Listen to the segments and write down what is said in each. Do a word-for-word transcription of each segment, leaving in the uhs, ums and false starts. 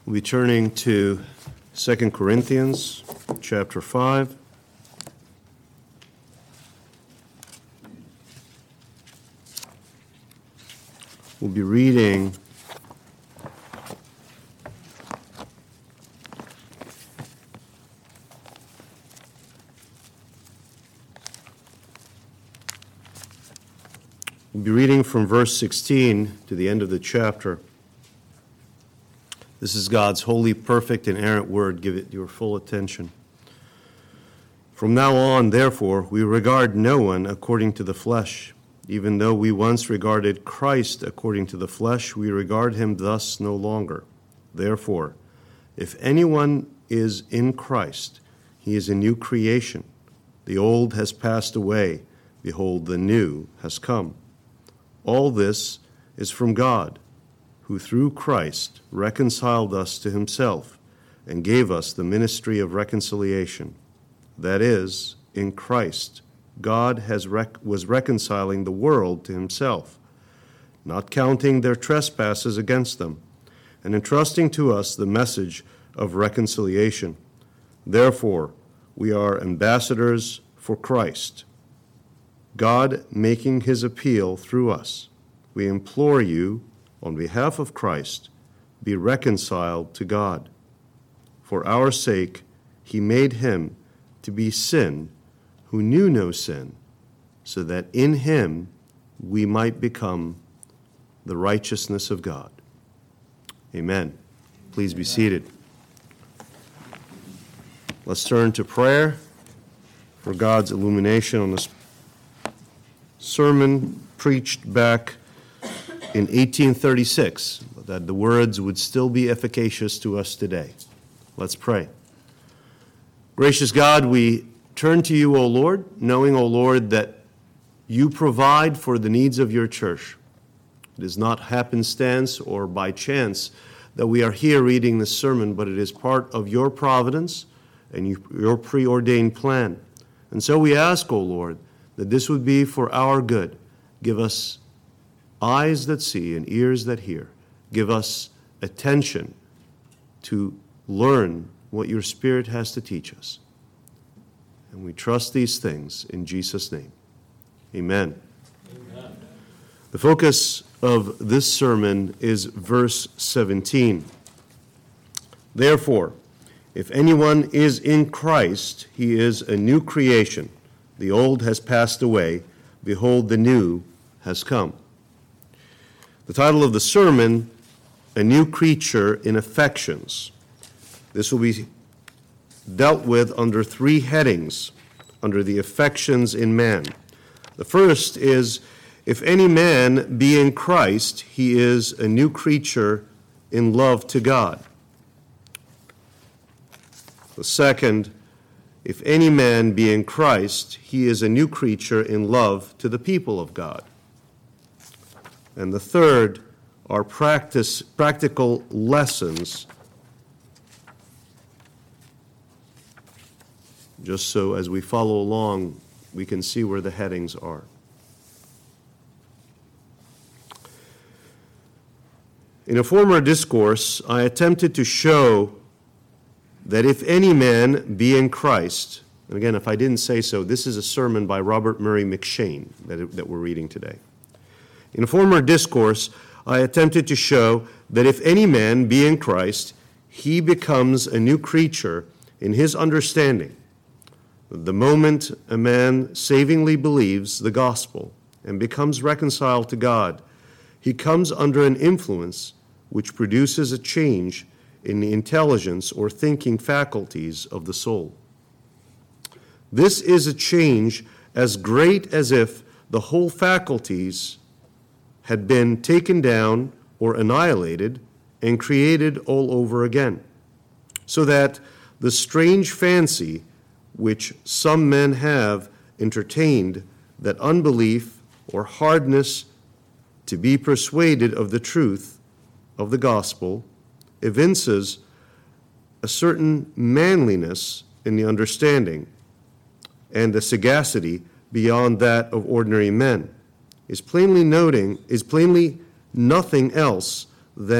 We'll be turning to Second Corinthians chapter five. We'll be reading We'll be reading from verse sixteen to the end of the chapter. This is God's holy, perfect, and inerrant word. Give it your full attention. From now on, therefore, we regard no one according to the flesh. Even though we once regarded Christ according to the flesh, we regard him thus no longer. Therefore, if anyone is in Christ, he is a new creation. The old has passed away. Behold, the new has come. All this is from God, who through Christ reconciled us to himself and gave us the ministry of reconciliation. That is, in Christ, God has rec- was reconciling the world to himself, not counting their trespasses against them, and entrusting to us the message of reconciliation. Therefore, we are ambassadors for Christ, God making his appeal through us. We implore you, on behalf of Christ, be reconciled to God. For our sake, he made him to be sin who knew no sin, so that in him we might become the righteousness of God. Amen. Please be seated. Let's turn to prayer for God's illumination on this sermon preached back in eighteen thirty-six, that the words would still be efficacious to us today. Let's pray. Gracious God, we turn to you, O Lord, knowing, O Lord, that you provide for the needs of your church. It is not happenstance or by chance that we are here reading this sermon, but it is part of your providence and your preordained plan. And so we ask, O Lord, that this would be for our good. Give us eyes that see and ears that hear. Give us attention to learn what your Spirit has to teach us. And we trust these things in Jesus' name. Amen. Amen. The focus of this sermon is verse seventeen. Therefore, if anyone is in Christ, he is a new creation. The old has passed away. Behold, the new has come. The title of the sermon, A New Creature in Affections. This will be dealt with under three headings, under the affections in man. The first is, if any man be in Christ, he is a new creature in love to God. The second, if any man be in Christ, he is a new creature in love to the people of God. And the third are practice, practical lessons, just so as we follow along, we can see where the headings are. In a former discourse, I attempted to show that if any man be in Christ, and again, if I didn't say so, this is a sermon by Robert Murray McCheyne that, that we're reading today. In a former discourse, I attempted to show that if any man be in Christ, he becomes a new creature in his understanding. The moment a man savingly believes the gospel and becomes reconciled to God, he comes under an influence which produces a change in the intelligence or thinking faculties of the soul. This is a change as great as if the whole faculties had been taken down or annihilated and created all over again, so that the strange fancy which some men have entertained, that unbelief or hardness to be persuaded of the truth of the gospel evinces a certain manliness in the understanding and a sagacity beyond that of ordinary men, is plainly noting, is plainly nothing else than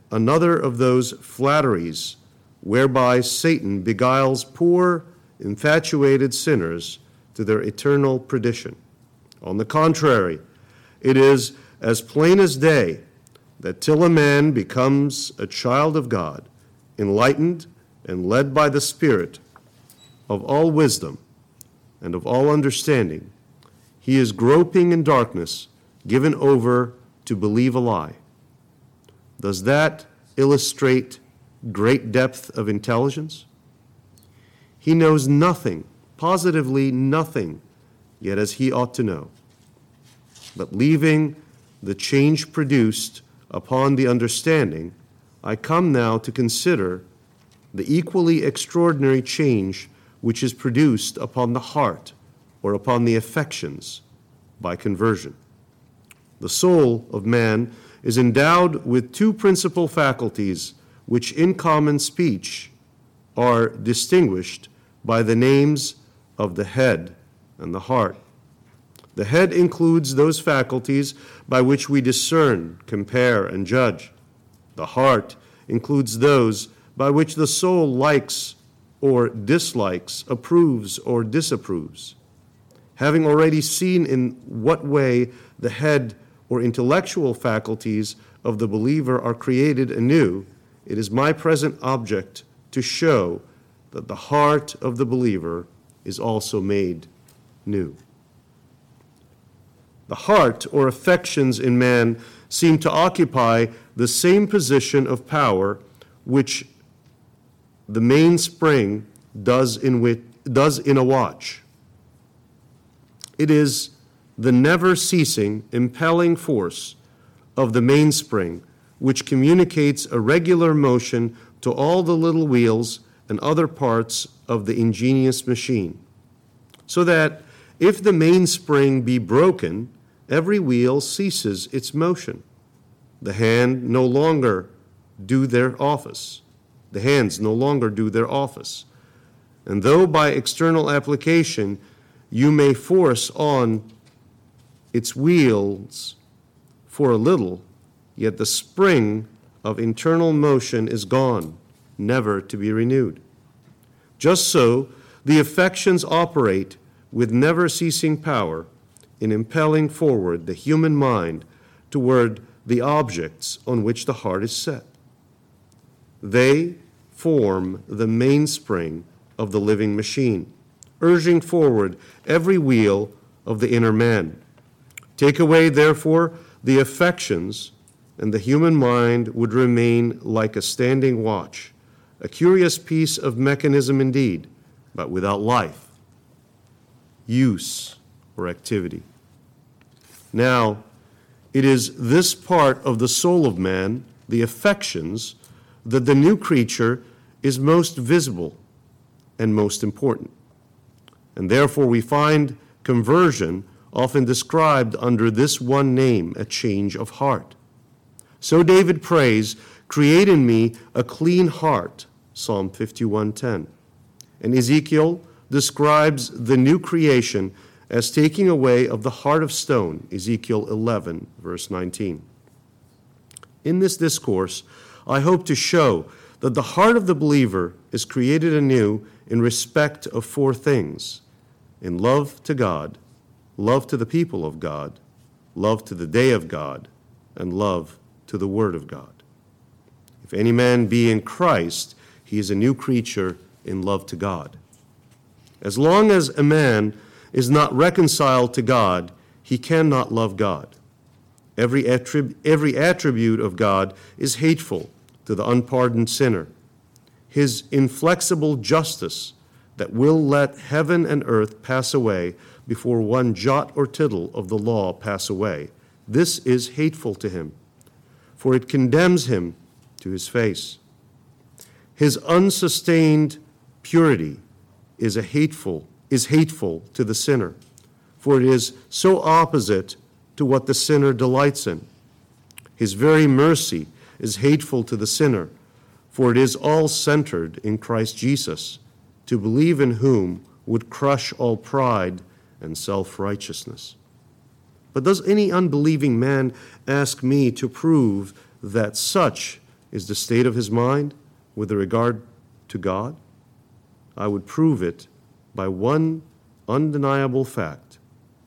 another of those flatteries whereby Satan beguiles poor, infatuated sinners to their eternal perdition. On the contrary, it is as plain as day that till a man becomes a child of God, enlightened and led by the Spirit of all wisdom and of all understanding, he is groping in darkness, given over to believe a lie. Does that illustrate great depth of intelligence? He knows nothing, positively nothing, yet as he ought to know. But leaving the change produced upon the understanding, I come now to consider the equally extraordinary change which is produced upon the heart or upon the affections by conversion. The soul of man is endowed with two principal faculties which in common speech are distinguished by the names of the head and the heart. The head includes those faculties by which we discern, compare, and judge. The heart includes those by which the soul likes or dislikes, approves or disapproves. Having already seen in what way the head or intellectual faculties of the believer are created anew, it is my present object to show that the heart of the believer is also made new. The heart or affections in man seem to occupy the same position of power which the mainspring does in, which, does in a watch. It is the never-ceasing, impelling force of the mainspring which communicates a regular motion to all the little wheels and other parts of the ingenious machine, so that if the mainspring be broken, every wheel ceases its motion. The hand no longer do their office. The hands no longer do their office. And though by external application you may force on its wheels for a little, yet the spring of internal motion is gone, never to be renewed. Just so, the affections operate with never-ceasing power in impelling forward the human mind toward the objects on which the heart is set. They form the mainspring of the living machine, urging forward every wheel of the inner man. Take away, therefore, the affections, and the human mind would remain like a standing watch, a curious piece of mechanism indeed, but without life, use, or activity. Now, it is this part of the soul of man, the affections, that the new creature is most visible and most important. And therefore we find conversion often described under this one name, a change of heart. So David prays, "Create in me a clean heart," Psalm fifty-one ten. And Ezekiel describes the new creation as taking away of the heart of stone, Ezekiel eleven, verse nineteen. In this discourse, I hope to show that the heart of the believer is created anew in respect of four things: in love to God, love to the people of God, love to the day of God, and love to the word of God. If any man be in Christ, he is a new creature in love to God. As long as a man is not reconciled to God, he cannot love God. Every, attrib- every attribute of God is hateful to the unpardoned sinner. His inflexible justice that will let heaven and earth pass away before one jot or tittle of the law pass away, this is hateful to him, for it condemns him to his face. His unsustained purity is a hateful is hateful to the sinner, for it is so opposite to what the sinner delights in. His very mercy is hateful to the sinner, for it is all centered in Christ Jesus, to believe in whom would crush all pride and self-righteousness. But does any unbelieving man ask me to prove that such is the state of his mind with regard to God? I would prove it by one undeniable fact.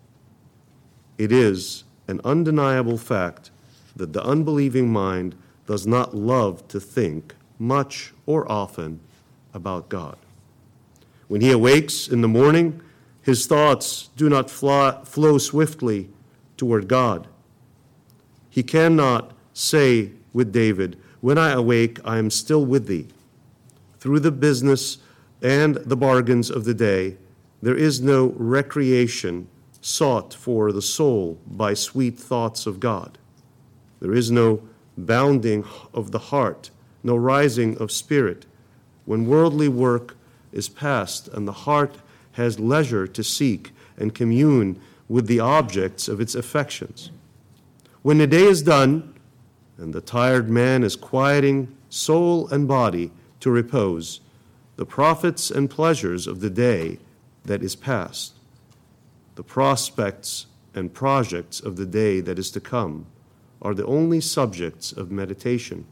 It is an undeniable fact that the unbelieving mind does not love to think much or often about God. When he awakes in the morning, his thoughts do not fly, flow swiftly toward God. He cannot say with David, "When I awake, I am still with thee." Through the business and the bargains of the day, there is no recreation sought for the soul by sweet thoughts of God. There is no bounding of the heart, no rising of spirit, when worldly work is past and the heart has leisure to seek and commune with the objects of its affections. When the day is done and the tired man is quieting soul and body to repose, the profits and pleasures of the day that is past, the prospects and projects of the day that is to come, are the only subjects of meditation.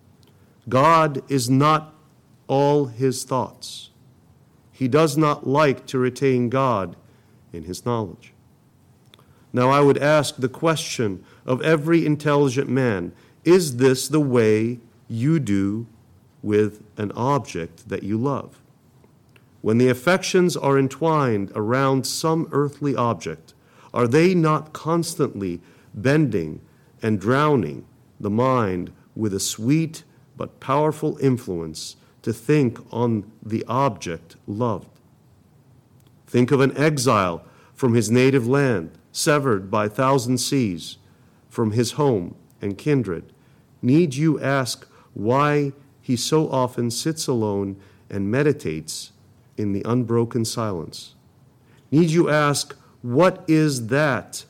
God is not all his thoughts. He does not like to retain God in his knowledge. Now I would ask the question of every intelligent man, is this the way you do with an object that you love? When the affections are entwined around some earthly object, are they not constantly bending and drowning the mind with a sweet but powerful influence to think on the object loved? Think of an exile from his native land, severed by thousand seas, from his home and kindred. Need you ask why he so often sits alone and meditates in the unbroken silence? Need you ask, what is that?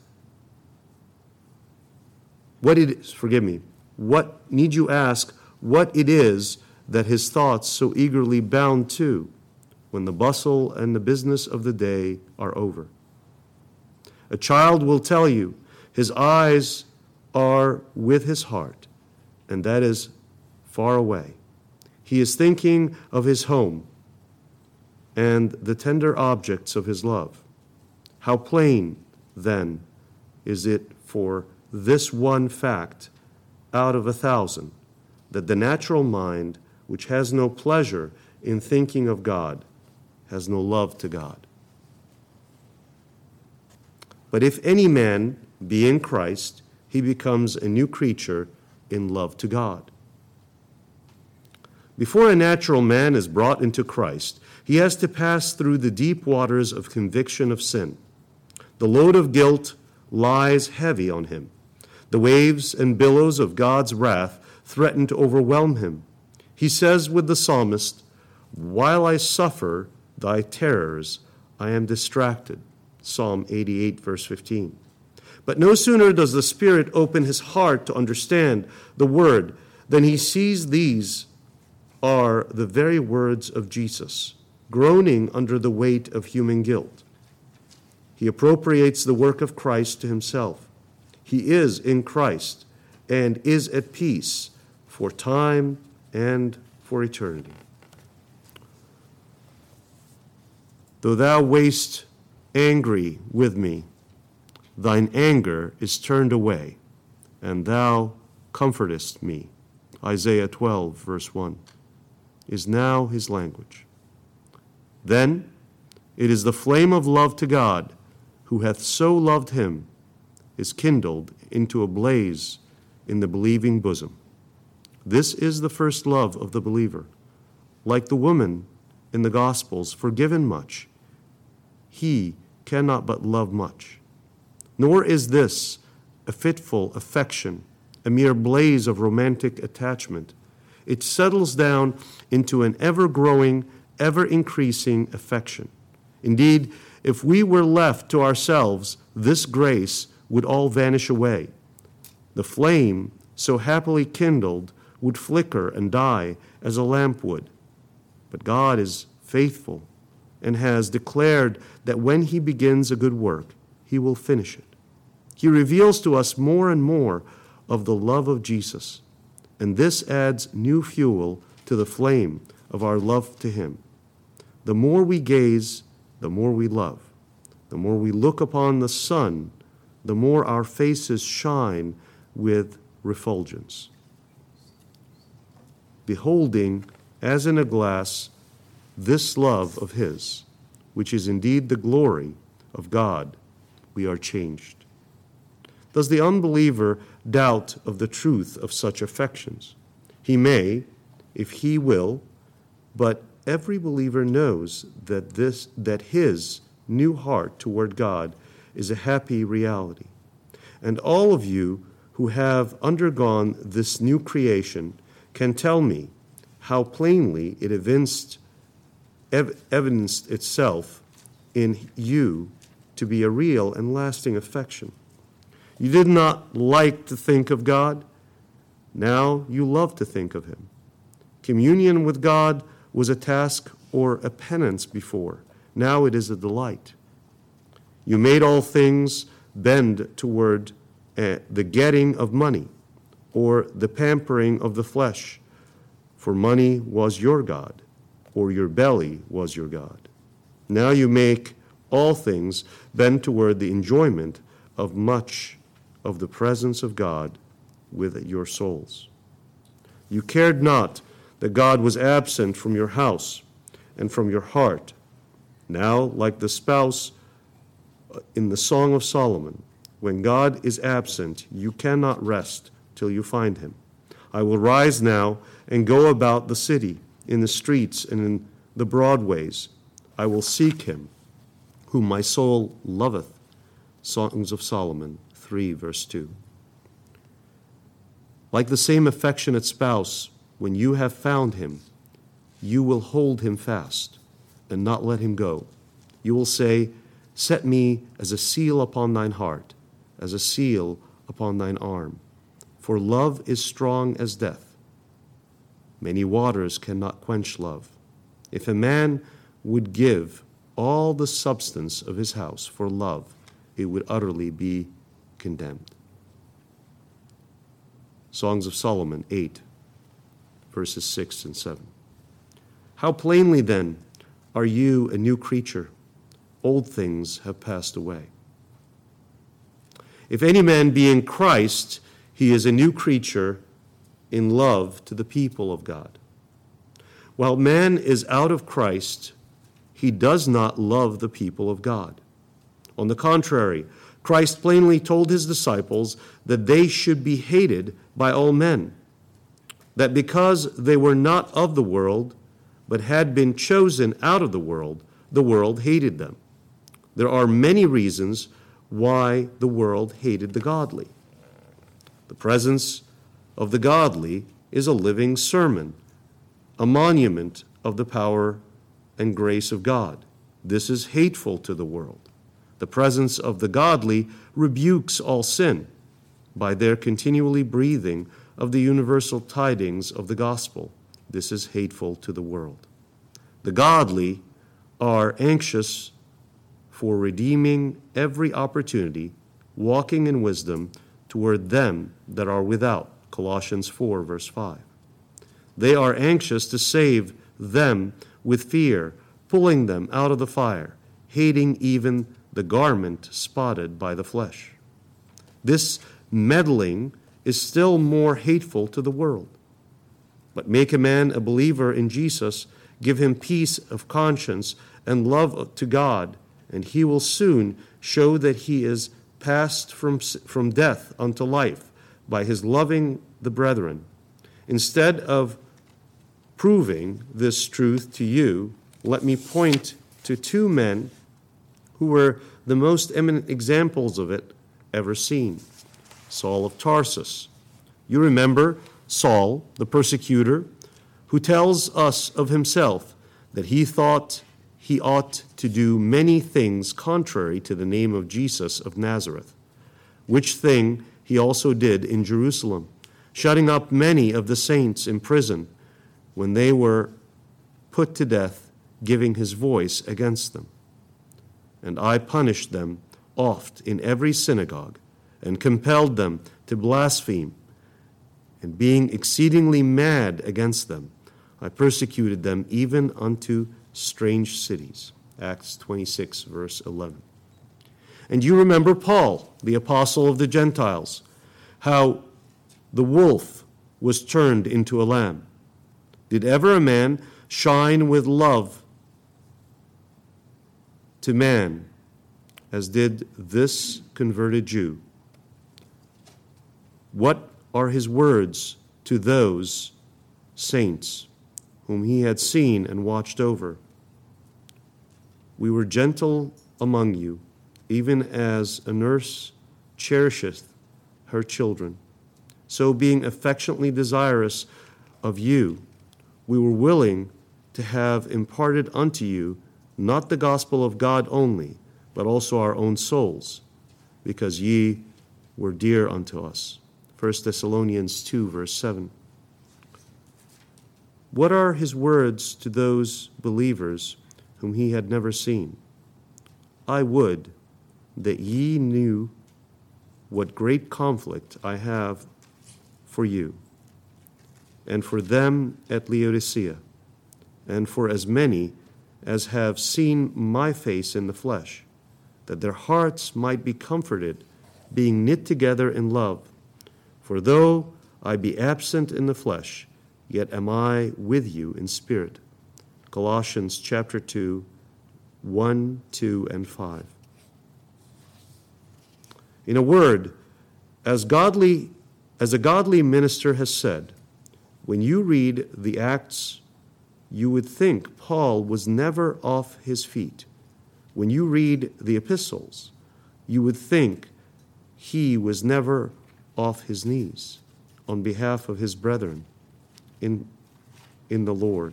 What it is, forgive me, what need you ask what it is that his thoughts so eagerly bound to when the bustle and the business of the day are over? A child will tell you his eyes are with his heart, and that is far away. He is thinking of his home and the tender objects of his love. How plain, then, is it for this one fact out of a thousand, that the natural mind, which has no pleasure in thinking of God, has no love to God. But if any man be in Christ, he becomes a new creature in love to God. Before a natural man is brought into Christ, he has to pass through the deep waters of conviction of sin. The load of guilt lies heavy on him. The waves and billows of God's wrath threaten to overwhelm him. He says with the psalmist, "While I suffer thy terrors, I am distracted." Psalm eighty-eight, verse fifteen. But no sooner does the Spirit open his heart to understand the word than he sees these are the very words of Jesus, groaning under the weight of human guilt. He appropriates the work of Christ to himself. He is in Christ and is at peace for time and for eternity. Though thou wast angry with me, thine anger is turned away, and thou comfortest me. Isaiah twelve, verse one, is now his language. Then it is the flame of love to God, who hath so loved him, is kindled into a blaze in the believing bosom. This is the first love of the believer. Like the woman in the Gospels, forgiven much, he cannot but love much. Nor is this a fitful affection, a mere blaze of romantic attachment. It settles down into an ever-growing, ever-increasing affection. Indeed, if we were left to ourselves, this grace would all vanish away. The flame, so happily kindled, would flicker and die as a lamp would. But God is faithful and has declared that when he begins a good work, he will finish it. He reveals to us more and more of the love of Jesus. and this adds new fuel to the flame of our love to him. The more we gaze, the more we love. The more we look upon the sun, the more our faces shine with refulgence. Beholding, as in a glass, this love of his, which is indeed the glory of God, we are changed. Does the unbeliever doubt of the truth of such affections? He may, if he will, but every believer knows that this that his new heart toward God is a happy reality. And all of you who have undergone this new creation can tell me how plainly it evinced, ev- evidenced itself in you to be a real and lasting affection. You did not like to think of God. Now you love to think of him. Communion with God was a task or a penance before. Now it is a delight. You made all things bend toward uh, the getting of money or the pampering of the flesh, for money was your God, or your belly was your God. Now you make all things bend toward the enjoyment of much of the presence of God with your souls. You cared not that God was absent from your house and from your heart. Now, like the spouse in the Song of Solomon, when God is absent, you cannot rest till you find him. I will rise now and go about the city, in the streets and in the broad ways. I will seek him, whom my soul loveth. Songs of Solomon three, verse two. Like the same affectionate spouse, when you have found him, you will hold him fast and not let him go. You will say, set me as a seal upon thine heart, as a seal upon thine arm. For love is strong as death. Many waters cannot quench love. If a man would give all the substance of his house for love, it would utterly be condemned. Songs of Solomon eight, verses six and seven. How plainly then are you a new creature? Old things have passed away. If any man be in Christ, he is a new creature in love to the people of God. While man is out of Christ, he does not love the people of God. On the contrary, Christ plainly told his disciples that they should be hated by all men, that because they were not of the world, but had been chosen out of the world, the world hated them. There are many reasons why the world hated the godly. The presence of the godly is a living sermon, a monument of the power and grace of God. This is hateful to the world. The presence of the godly rebukes all sin by their continually breathing of the universal tidings of the gospel. This is hateful to the world. The godly are anxious for redeeming every opportunity, walking in wisdom toward them that are without. Colossians four, verse five. They are anxious to save them with fear, pulling them out of the fire, hating even the garment spotted by the flesh. This meddling is still more hateful to the world. But make a man a believer in Jesus, give him peace of conscience and love to God, and he will soon show that he is passed from, from death unto life by his loving the brethren. Instead of proving this truth to you, let me point to two men who were the most eminent examples of it ever seen. Saul of Tarsus. You remember Saul, the persecutor, who tells us of himself that he thought he ought to do many things contrary to the name of Jesus of Nazareth, which thing he also did in Jerusalem, shutting up many of the saints in prison when they were put to death, giving his voice against them. And I punished them oft in every synagogue, and compelled them to blaspheme. And being exceedingly mad against them, I persecuted them even unto strange cities. Acts twenty-six, verse eleven. And you remember Paul, the apostle of the Gentiles, how the wolf was turned into a lamb. Did ever a man shine with love to man as did this converted Jew? What are his words to those saints whom he had seen and watched over? We were gentle among you, even as a nurse cherisheth her children. So being affectionately desirous of you, we were willing to have imparted unto you not the gospel of God only, but also our own souls, because ye were dear unto us. First Thessalonians two, verse seven. What are his words to those believers whom he had never seen? I would that ye knew what great conflict I have for you, and for them at Laodicea, and for as many as have seen my face in the flesh, that their hearts might be comforted, being knit together in love. For though I be absent in the flesh, yet am I with you in spirit. Colossians chapter two, one, two, and five. In a word, as godly, as a godly minister has said, when you read the Acts, you would think Paul was never off his feet. When you read the epistles, you would think he was never off his knees on behalf of his brethren in, in the Lord.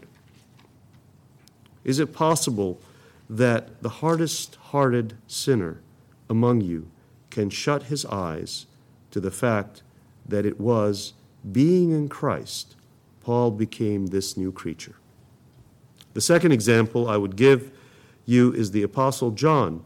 Is it possible that the hardest-hearted sinner among you can shut his eyes to the fact that it was being in Christ Paul became this new creature? The second example I would give you is the Apostle John.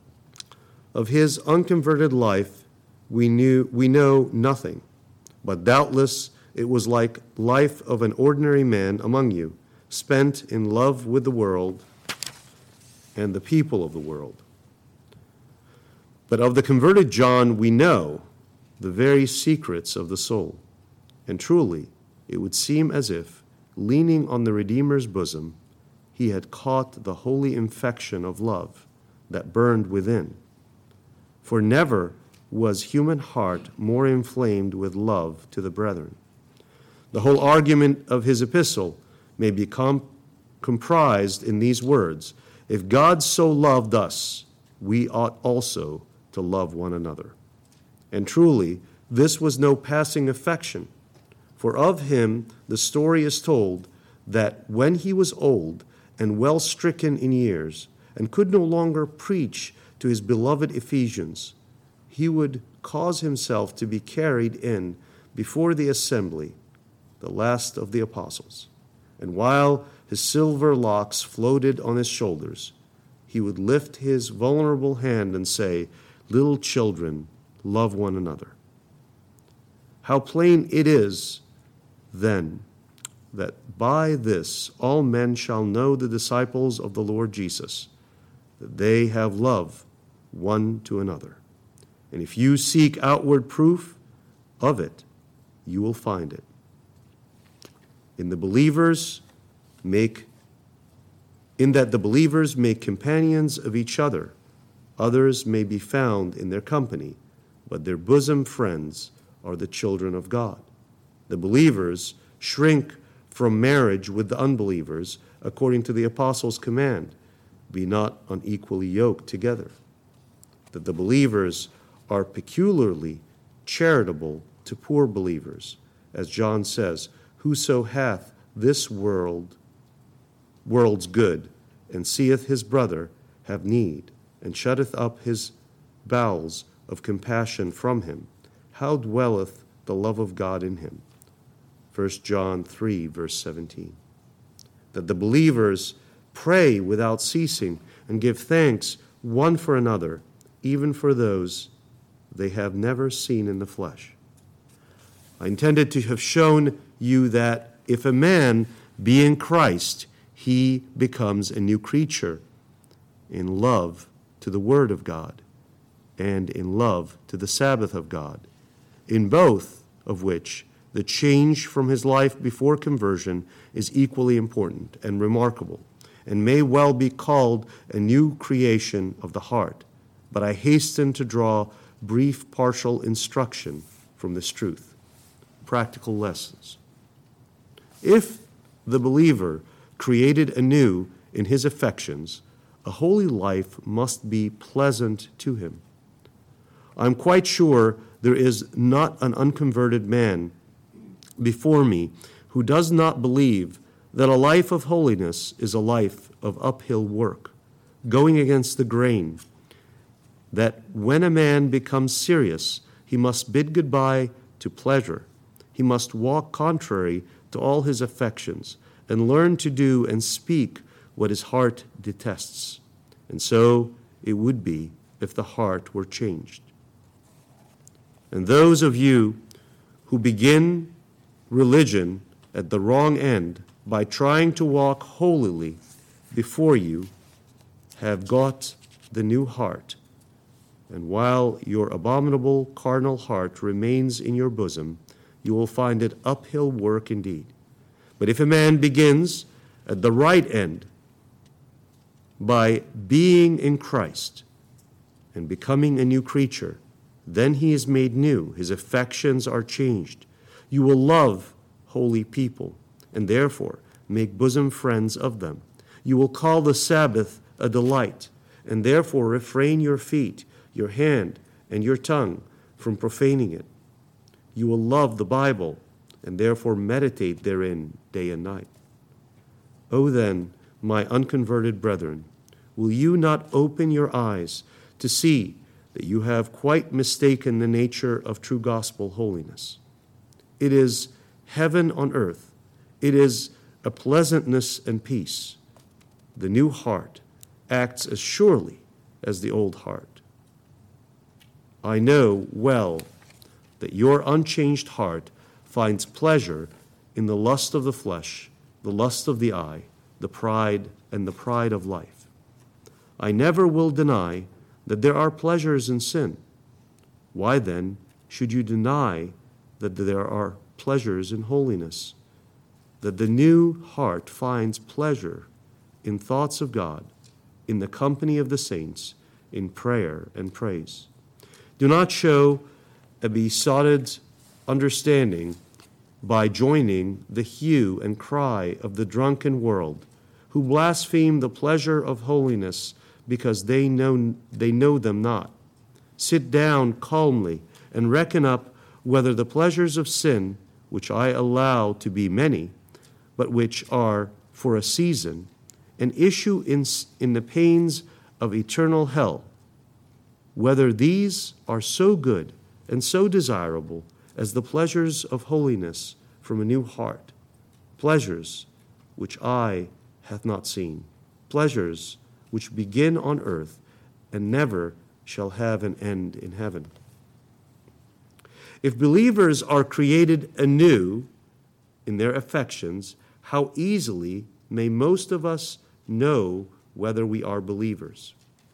Of his unconverted life, we knew we know nothing, but doubtless it was like life of an ordinary man among you, spent in love with the world and the people of the world. But of the converted John, we know the very secrets of the soul, and truly it would seem as if, leaning on the Redeemer's bosom, he had caught the holy infection of love that burned within. For never was human heart more inflamed with love to the brethren. The whole argument of his epistle may be com- comprised in these words: if God so loved us, we ought also to love one another. And truly, this was no passing affection, for of him the story is told that when he was old and well stricken in years, and could no longer preach to his beloved Ephesians, he would cause himself to be carried in before the assembly, the last of the apostles. And while his silver locks floated on his shoulders, he would lift his vulnerable hand and say, "Little children, love one another." How plain it is, then, that by this all men shall know the disciples of the Lord Jesus, that they have love one to another. And if you seek outward proof of it, you will find it. In the believers make in that the believers make companions of each other. Others may be found in their company, but their bosom friends are the children of God. The believers shrink from marriage with the unbelievers, according to the apostles' command, be not unequally yoked together. That the believers are peculiarly charitable to poor believers, as John says, whoso hath this world, world's good, and seeth his brother have need, and shutteth up his bowels of compassion from him, how dwelleth the love of God in him? First John three, verse seventeen. That the believers pray without ceasing and give thanks one for another, even for those they have never seen in the flesh. I intended to have shown you that if a man be in Christ, he becomes a new creature in love to the Word of God and in love to the Sabbath of God, in both of which the change from his life before conversion is equally important and remarkable, and may well be called a new creation of the heart. But I hasten to draw brief partial instruction from this truth. Practical lessons. If the believer created anew in his affections, a holy life must be pleasant to him. I'm quite sure there is not an unconverted man before me who does not believe that a life of holiness is a life of uphill work, going against the grain, that when a man becomes serious, he must bid goodbye to pleasure. He must walk contrary to all his affections and learn to do and speak what his heart detests. And so it would be if the heart were changed. And those of you who begin religion at the wrong end by trying to walk holily before you have got the new heart. And while your abominable carnal heart remains in your bosom, you will find it uphill work indeed. But if a man begins at the right end by being in Christ and becoming a new creature, then he is made new. His affections are changed. You will love holy people and therefore make bosom friends of them. You will call the Sabbath a delight and therefore refrain your feet, your hand, and your tongue from profaning it. You will love the Bible and therefore meditate therein day and night. O then, my unconverted brethren, will you not open your eyes to see that you have quite mistaken the nature of true gospel holiness? It is heaven on earth. It is a pleasantness and peace. The new heart acts as surely as the old heart. I know well that your unchanged heart finds pleasure in the lust of the flesh, the lust of the eye, the pride, and the pride of life. I never will deny that there are pleasures in sin. Why then should you deny that there are pleasures in holiness? That the new heart finds pleasure in thoughts of God, in the company of the saints, in prayer and praise. Do not show a besotted understanding by joining the hue and cry of the drunken world, who blaspheme the pleasure of holiness because they know they know them not. Sit down calmly and reckon up whether the pleasures of sin, which I allow to be many, but which are for a season, and issue in, in the pains of eternal hell, whether these are so good and so desirable as the pleasures of holiness from a new heart, pleasures which eye hath not seen, pleasures which begin on earth and never shall have an end in heaven. If believers are created anew in their affections, how easily may most of us know whether we are believers?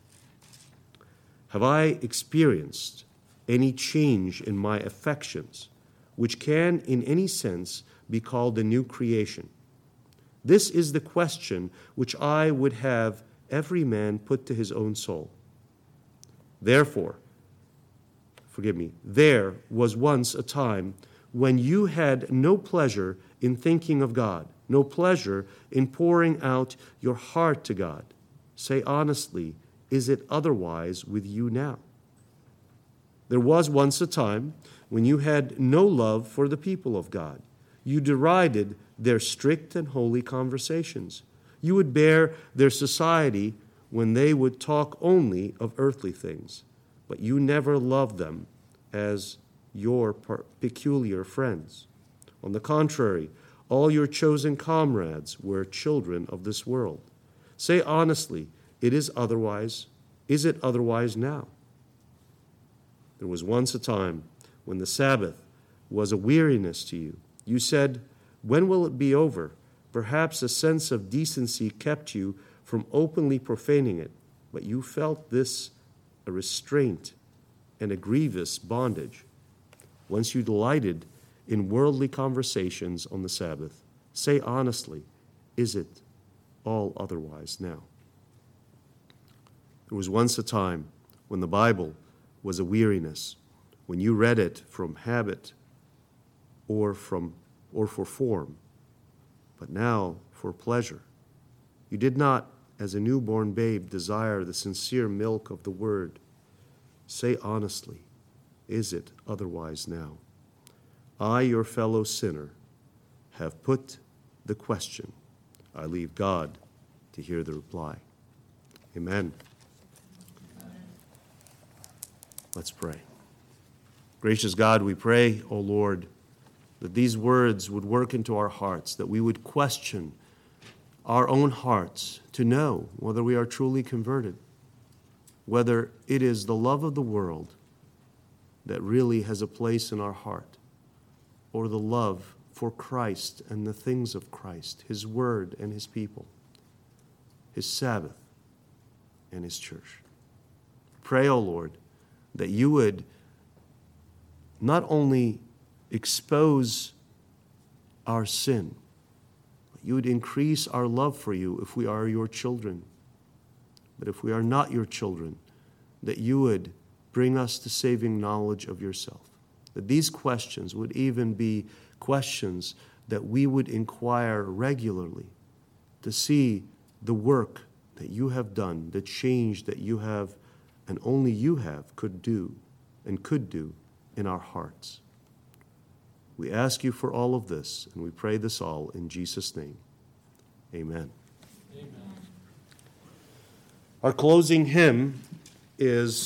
Have I experienced any change in my affections, which can in any sense be called a new creation? This is the question which I would have every man put to his own soul. Therefore, forgive me, there was once a time when you had no pleasure in thinking of God, no pleasure in pouring out your heart to God. Say honestly, is it otherwise with you now? There was once a time when you had no love for the people of God. You derided their strict and holy conversations. You would bear their society when they would talk only of earthly things, but you never loved them as your peculiar friends. On the contrary, all your chosen comrades were children of this world. Say honestly, it is otherwise. Is it otherwise now? There was once a time when the Sabbath was a weariness to you. You said, when will it be over? Perhaps a sense of decency kept you from openly profaning it, but you felt this a restraint and a grievous bondage. Once you delighted in worldly conversations on the Sabbath, say honestly, is it all otherwise now? There was once a time when the Bible was a weariness, when you read it from habit or from or for form, but now for pleasure. You did not, as a newborn babe, desire the sincere milk of the word. Say honestly, is it otherwise now? I, your fellow sinner, have put the question. I leave God to hear the reply. Amen. Amen. Let's pray. Gracious God, we pray, O Lord, that these words would work into our hearts, that we would question our own hearts to know whether we are truly converted, whether it is the love of the world that really has a place in our heart, or the love for Christ and the things of Christ, His Word and His people, His Sabbath and His church. Pray, O Lord, that you would not only expose our sin, but you would increase our love for you if we are your children. But if we are not your children, that you would bring us to saving knowledge of yourself. That these questions would even be questions that we would inquire regularly to see the work that you have done, the change that you have and only you have could do and could do in our hearts. We ask you for all of this, and we pray this all in Jesus' name. Amen. Amen. Our closing hymn is